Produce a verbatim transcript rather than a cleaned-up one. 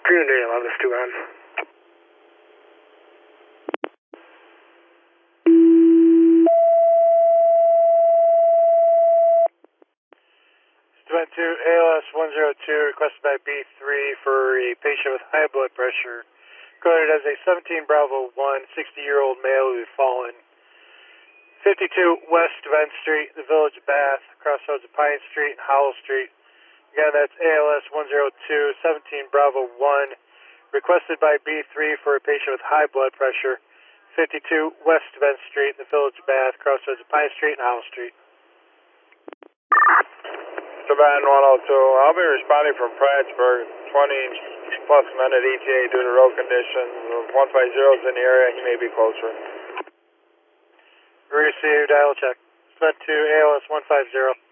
Trinity eleven is two on. Went to A L S one zero two, requested by B three for a patient with high blood pressure. Coded as a seventeen Bravo one, sixty-year-old male who had fallen. fifty-two West Vent Street, the Village of Bath, crossroads of Pine Street and Howell Street. Again, that's A L S one zero two, seventeen Bravo one, requested by B three for a patient with high blood pressure. fifty-two West Vent Street, the Village of Bath, crossroads of Pine Street and Howell Street. Savannah one oh two, I'll be responding from Prattsburgh, twenty plus minute E T A due to road conditions. one five zero is in the area, he may be closer. Received, dial check. Spent to A L S one five zero.